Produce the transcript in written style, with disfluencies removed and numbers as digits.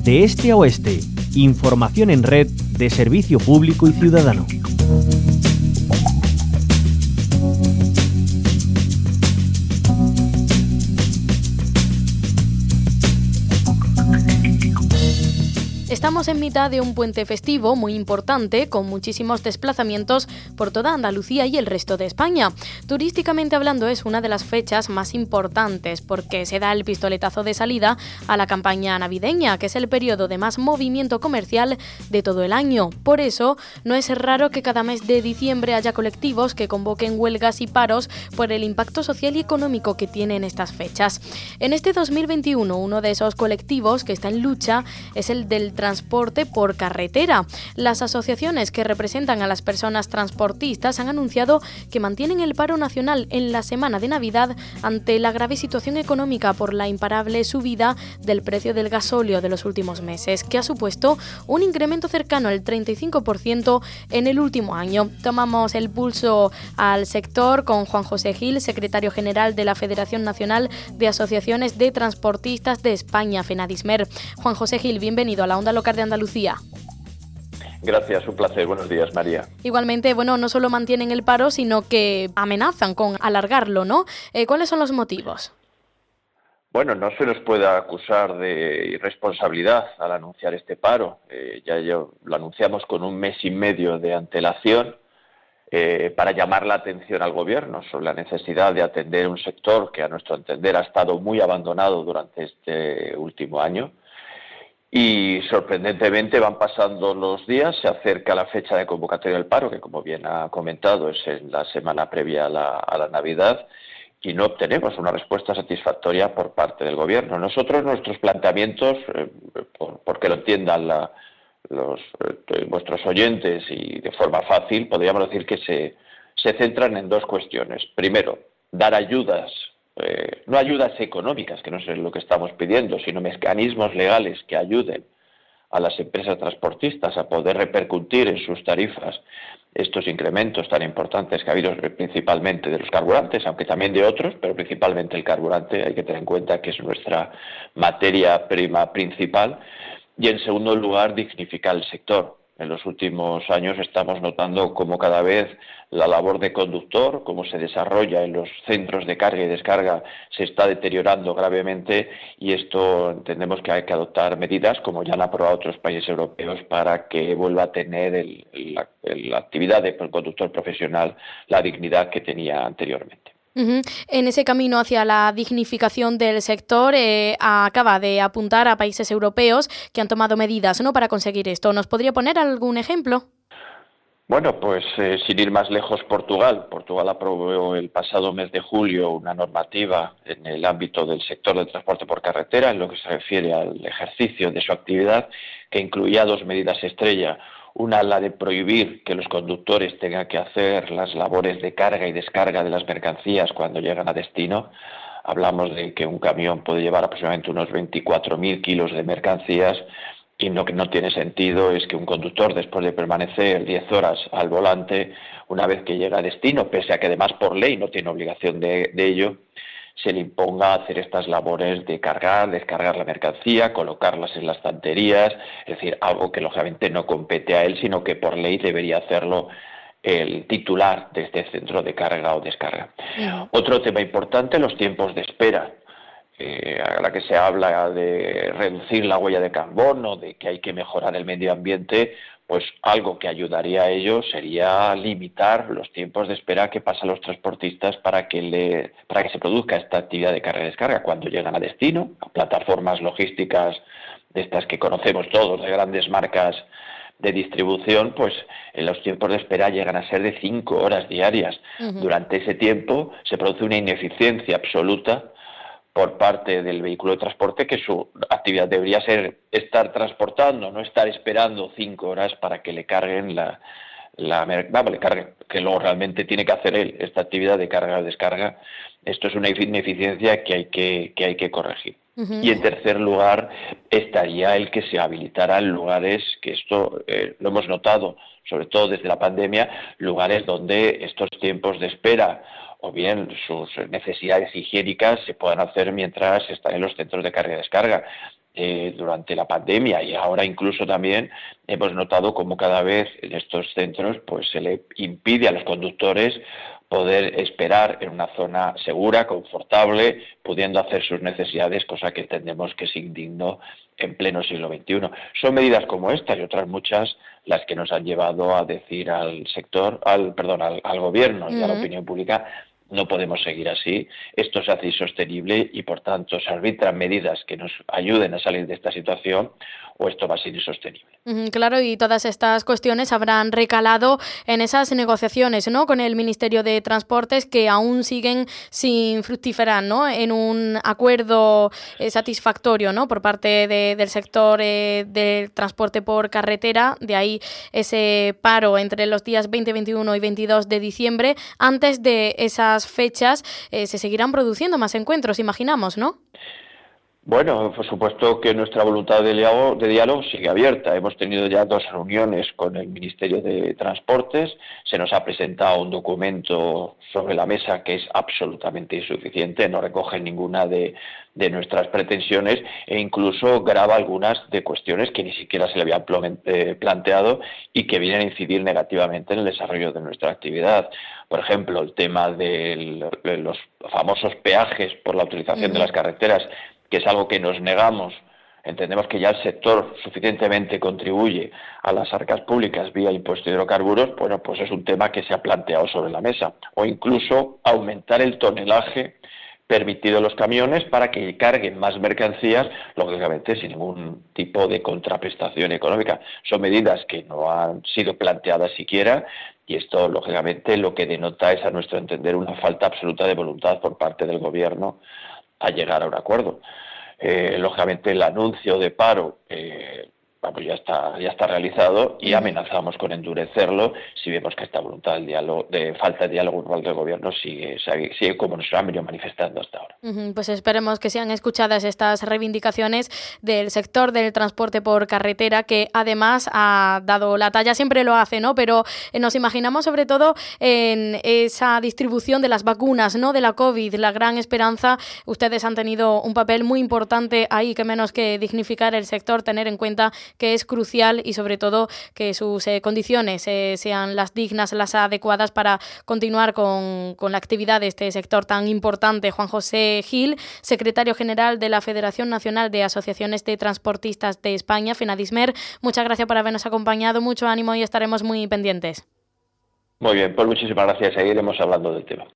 De este a oeste, información en red de servicio público y ciudadano. Estamos en mitad de un puente festivo muy importante, con muchísimos desplazamientos por toda Andalucía y el resto de España. Turísticamente hablando, es una de las fechas más importantes porque se da el pistoletazo de salida a la campaña navideña, que es el periodo de más movimiento comercial de todo el año. Por eso, no es raro que cada mes de diciembre haya colectivos que convoquen huelgas y paros por el impacto social y económico que tienen estas fechas. En este 2021, uno de esos colectivos que está en lucha es el del transporte por carretera. Las asociaciones que representan a las personas transportistas han anunciado que mantienen el paro nacional en la semana de Navidad ante la grave situación económica por la imparable subida del precio del gasóleo de los últimos meses, que ha supuesto un incremento cercano al 35% en el último año. Tomamos el pulso al sector con Juan José Gil, secretario general de la Federación Nacional de Asociaciones de Transportistas de España, FENADISMER. Juan José Gil, bienvenido a la Onda Local de Andalucía. Gracias, un placer. Buenos días, María. Igualmente, no solo mantienen el paro, sino que amenazan con alargarlo, ¿no? ¿Cuáles son los motivos? Bueno, no se nos puede acusar de irresponsabilidad al anunciar este paro. Lo anunciamos con un mes y medio de antelación para llamar la atención al Gobierno sobre la necesidad de atender un sector que, a nuestro entender, ha estado muy abandonado durante este último año. Y sorprendentemente van pasando los días, se acerca la fecha de convocatoria del paro, que como bien ha comentado es en la semana previa a la Navidad, y no obtenemos una respuesta satisfactoria por parte del Gobierno. Nosotros, nuestros planteamientos, porque lo entiendan vuestros oyentes y de forma fácil, podríamos decir que se centran en dos cuestiones. Primero, dar ayudas. No ayudas económicas, que no es lo que estamos pidiendo, sino mecanismos legales que ayuden a las empresas transportistas a poder repercutir en sus tarifas estos incrementos tan importantes que ha habido principalmente de los carburantes, aunque también de otros, pero principalmente el carburante. Hay que tener en cuenta que es nuestra materia prima principal. Y en segundo lugar, dignificar el sector. En los últimos años estamos notando cómo cada vez la labor de conductor, cómo se desarrolla en los centros de carga y descarga, se está deteriorando gravemente, y esto entendemos que hay que adoptar medidas, como ya han aprobado otros países europeos, para que vuelva a tener la actividad de conductor profesional la dignidad que tenía anteriormente. En ese camino hacia la dignificación del sector, acaba de apuntar a países europeos que han tomado medidas, ¿no?, para conseguir esto. ¿Nos podría poner algún ejemplo? Bueno, pues sin ir más lejos, Portugal. Portugal aprobó el pasado mes de julio una normativa en el ámbito del sector del transporte por carretera, en lo que se refiere al ejercicio de su actividad, que incluía dos medidas estrella. Una, la de prohibir que los conductores tengan que hacer las labores de carga y descarga de las mercancías cuando llegan a destino. Hablamos de que un camión puede llevar aproximadamente unos 24.000 kilos de mercancías, y lo que no tiene sentido es que un conductor, después de permanecer 10 horas al volante, una vez que llega a destino, pese a que además por ley no tiene obligación de ello, se le imponga hacer estas labores de cargar, descargar la mercancía, colocarlas en las estanterías, es decir, algo que lógicamente no compete a él, sino que por ley debería hacerlo el titular de este centro de carga o descarga. Otro tema importante, los tiempos de espera. Ahora que se habla de reducir la huella de carbono, de que hay que mejorar el medio ambiente, pues algo que ayudaría a ello sería limitar los tiempos de espera que pasan los transportistas para que se produzca esta actividad de carga y descarga cuando llegan a destino, a plataformas logísticas de estas que conocemos todos, de grandes marcas de distribución. Pues los tiempos de espera llegan a ser de 5 horas diarias. Durante ese tiempo se produce una ineficiencia absoluta por parte del vehículo de transporte, que su actividad debería ser estar transportando, no estar esperando 5 horas para que le carguen que luego realmente tiene que hacer él esta actividad de carga o descarga. Esto es una ineficiencia que hay que corregir. Y en tercer lugar estaría el que se habilitaran lugares, que esto lo hemos notado, sobre todo desde la pandemia, lugares donde estos tiempos de espera o bien sus necesidades higiénicas se puedan hacer mientras están en los centros de carga y descarga. durante la pandemia, y ahora incluso también hemos notado cómo cada vez en estos centros pues se le impide a los conductores poder esperar en una zona segura, confortable, pudiendo hacer sus necesidades, cosa que entendemos que es indigno en pleno siglo XXI. Son medidas como esta y otras muchas las que nos han llevado a decir al sector, al gobierno y a la opinión pública: no podemos seguir así, esto se hace insostenible y, por tanto, se arbitran medidas que nos ayuden a salir de esta situación o esto va a ser insostenible. Claro, y todas estas cuestiones habrán recalado en esas negociaciones, ¿no?, con el Ministerio de Transportes, que aún siguen sin fructiferar, ¿no?, en un acuerdo satisfactorio, ¿no?, por parte del sector del transporte por carretera. De ahí ese paro entre los días 20, 21 y 22 de diciembre. Antes de esas fechas se seguirán produciendo más encuentros, imaginamos, ¿no? Bueno, por supuesto que nuestra voluntad de diálogo sigue abierta. Hemos tenido ya 2 reuniones con el Ministerio de Transportes. Se nos ha presentado un documento sobre la mesa que es absolutamente insuficiente, no recoge ninguna de nuestras pretensiones e incluso grava algunas de cuestiones que ni siquiera se le habían planteado y que vienen a incidir negativamente en el desarrollo de nuestra actividad. Por ejemplo, el tema de los famosos peajes por la utilización de las carreteras, que es algo que nos negamos. Entendemos que ya el sector suficientemente contribuye a las arcas públicas vía impuesto de hidrocarburos. Bueno, pues es un tema que se ha planteado sobre la mesa. O incluso aumentar el tonelaje permitido en los camiones para que carguen más mercancías, lógicamente sin ningún tipo de contraprestación económica. Son medidas que no han sido planteadas siquiera, y esto, lógicamente, lo que denota es, a nuestro entender, una falta absoluta de voluntad por parte del Gobierno a llegar a un acuerdo. Lógicamente, el anuncio de paro ya está realizado y amenazamos con endurecerlo si vemos que esta voluntad de falta de diálogo por parte del Gobierno sigue como nos lo han venido manifestando hasta ahora. Pues esperemos que sean escuchadas estas reivindicaciones del sector del transporte por carretera, que además ha dado la talla, siempre lo hace, ¿no? Pero nos imaginamos sobre todo en esa distribución de las vacunas, ¿no?, de la COVID, la gran esperanza. Ustedes han tenido un papel muy importante ahí, que menos que dignificar el sector, tener en cuenta que es crucial, y sobre todo que sus condiciones sean las dignas, las adecuadas para continuar con la actividad de este sector tan importante. Juan José Gil, secretario general de la Federación Nacional de Asociaciones de Transportistas de España, FENADISMER, muchas gracias por habernos acompañado, mucho ánimo y estaremos muy pendientes. Muy bien, pues muchísimas gracias, seguiremos hablando del tema.